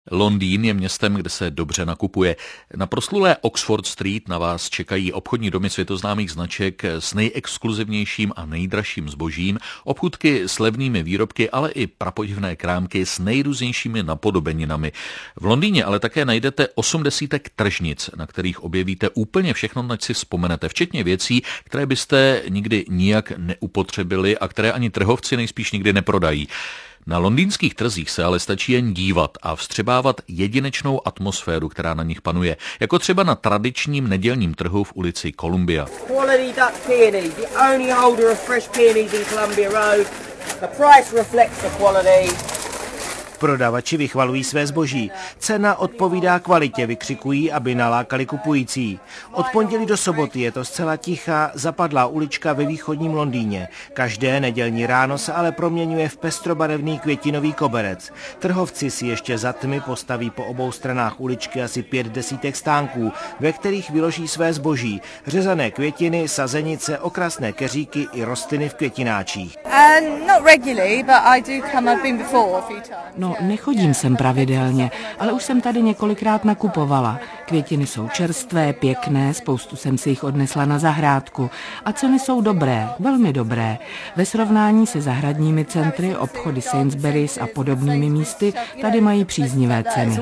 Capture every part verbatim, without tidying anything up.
Londýn je městem, kde se dobře nakupuje. Na proslulé Oxford Street na vás čekají obchodní domy světoznámých značek s nejexkluzivnějším a nejdražším zbožím, obchůdky s levnými výrobky, ale i prapodivné krámky s nejrůznějšími napodobeninami. V Londýně ale také najdete osm desítek tržnic, na kterých objevíte úplně všechno, na co si vzpomenete, včetně věcí, které byste nikdy nijak neupotřebili a které ani trhovci nejspíš nikdy neprodají. Na londýnských trzích se ale stačí jen dívat a vstřebávat jedinečnou atmosféru, která na nich panuje, jako třeba na tradičním nedělním trhu v ulici Columbia. Quality duck peonies, the only holder of fresh peonies in Columbia Road. The price reflects the quality. Prodavači vychvalují své zboží. Cena odpovídá kvalitě, vykřikují, aby nalákali kupující. Od pondělí do soboty je to zcela tichá, zapadlá ulička ve východním Londýně. Každé nedělní ráno se ale proměňuje v pestrobarevný květinový koberec. Trhovci si ještě za tmy postaví po obou stranách uličky asi pět desítek stánků, ve kterých vyloží své zboží. Řezané květiny, sazenice, okrasné keříky i rostliny v květináčích. Uh, not regularly, but I do come. I've been before a few times. No, nechodím sem pravidelně, ale už jsem tady několikrát nakupovala. Květiny jsou čerstvé, pěkné, spoustu jsem si jich odnesla na zahrádku. A ceny jsou dobré, velmi dobré. Ve srovnání se zahradními centry, obchody Sainsbury's a podobnými místy, tady mají příznivé ceny.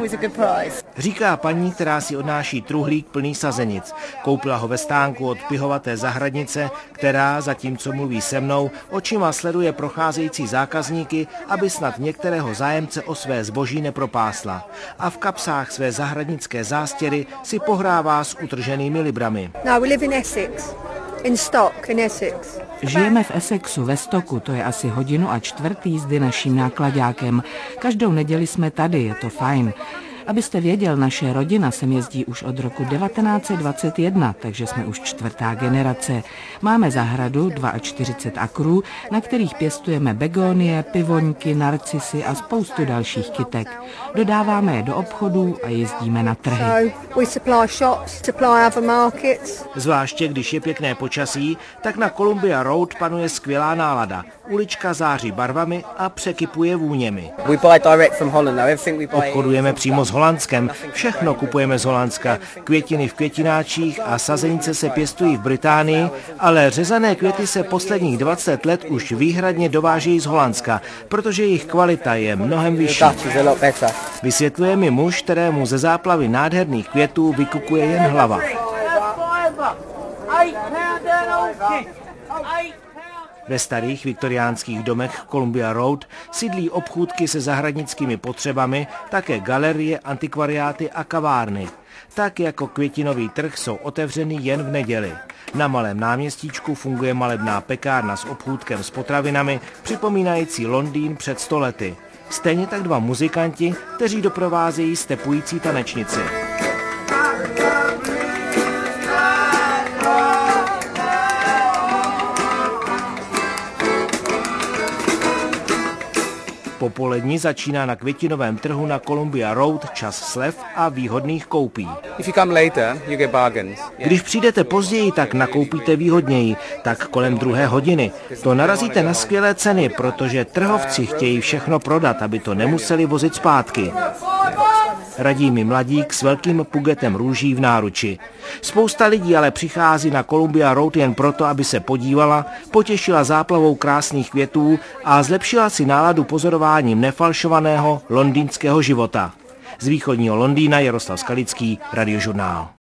Říká paní, která si odnáší truhlík plný sazenic. Koupila ho ve stánku od pihovaté zahradnice, která, zatímco mluví se mnou, očima sleduje procházející zákazníky, aby snad některého zájemce o své zboží nepropásla. A v kapsách své zahradnické zástěry si pohrává s utrženými librami. No, we live in Essex. In Stock, in Essex. Žijeme v Essexu, ve Stocku, to je asi hodinu a čtvrt jízdy naším náklaďákem. Každou neděli jsme tady, je to fajn. Abyste věděl, naše rodina sem jezdí už od roku devatenáct set dvacet jedna, takže jsme už čtvrtá generace. Máme zahradu čtyřicet dva akrů, na kterých pěstujeme begonie, pivoňky, narcisy a spoustu dalších kytek. Dodáváme je do obchodů a jezdíme na trhy. Zvláště když je pěkné počasí, tak na Columbia Road panuje skvělá nálada. Ulička září barvami a překypuje vůněmi. Obchodujeme přímo s Holandskem, všechno kupujeme z Holandska. Květiny v květináčích a sazenice se pěstují v Británii, ale řezané květy se posledních dvacet let už výhradně dovážejí z Holandska, protože jejich kvalita je mnohem vyšší. Vysvětluje mi muž, kterému ze záplavy nádherných květů vykukuje jen hlava. Ve starých viktoriánských domech Columbia Road sídlí obchůdky se zahradnickými potřebami, také galerie, antikvariáty a kavárny. Tak jako květinový trh jsou otevřeny jen v neděli. Na malém náměstíčku funguje malebná pekárna s obchůdkem s potravinami, připomínající Londýn před sto lety. Stejně tak dva muzikanti, kteří doprovázejí stepující tanečnici. Popolední začíná na květinovém trhu na Columbia Road čas slev a výhodných koupí. Když přijdete později, tak nakoupíte výhodněji, tak kolem druhé hodiny. To narazíte na skvělé ceny, protože trhovci chtějí všechno prodat, aby to nemuseli vozit zpátky. Radí mi mladík s velkým pugetem růží v náruči. Spousta lidí ale přichází na Columbia Road jen proto, aby se podívala, potěšila záplavou krásných květů a zlepšila si náladu pozorováním nefalšovaného londýnského života. Z východního Londýna Jaroslav Skalický, Radiožurnál.